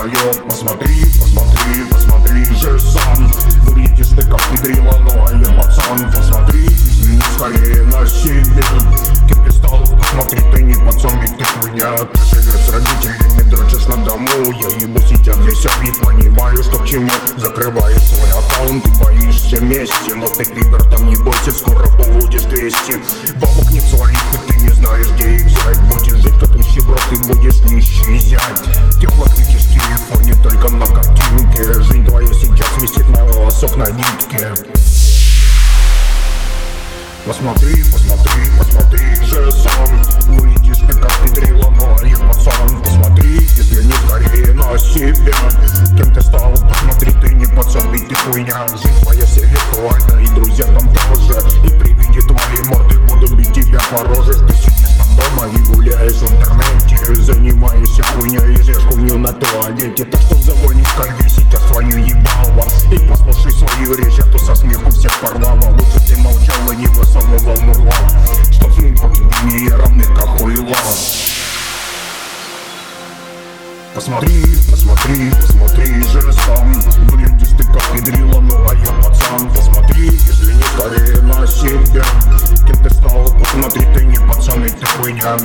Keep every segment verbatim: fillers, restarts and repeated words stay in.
вдвоем. Посмотри, посмотри, посмотри же сам. Выглядишь ты как педрила, но я пацан. Посмотри, извини скорее на себя. Кем ты стал, посмотри, ты не пацан, ведь ты хуйня. Ты живешь с родителями, дрочишь на дому. Я ебу сейчас весь обид, понимаю, что к чему. Закрываешь свой аккаунт, ты боишься мести. Но ты пидор, там не бойся, скоро будешь двести. Бабок нет своих, и ты не знаешь, где их взять. Будешь жить как нищеброд, ты будешь нищий зять. Тех выключишь в телефоне только на картинке. Жизнь твоя сейчас висит на волосок на нитке. Посмотри, посмотри, посмотри же сам. Выйдешь ты как педрила, но я пацан. Посмотри, если не скорее на себя. Кем ты стал, посмотри, ты не пацан, ведь ты хуйня. Жизнь твоя вся виртуальна, и друзья там тоже. И при виде твоей морды буду бить тебя по роже. Ты сидишь там дома и гуляешь в интернете. Занимаешься хуйней и жрешь хуйню на туалете. Так что загони в кальве сейчас свою ебало. И послушай свою речь, а то со смеху всех порвало. Лучше ты молчал и не высовывал мурла, чтоб мы не равны как хуйла. Посмотри, посмотри, посмотри же сам. Выглядишь ты как педрила, ну а я пацан. Посмотри, если не скорее на себя. Кем ты стал, посмотри, ты не пацан, ведь ты хуйня.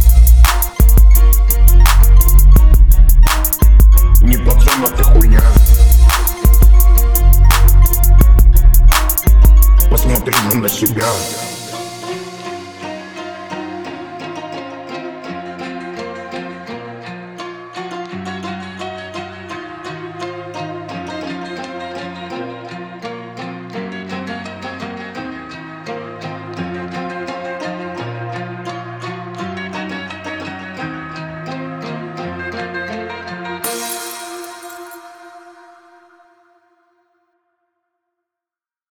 Не пацан, а ты хуйня. Посмотри на себя.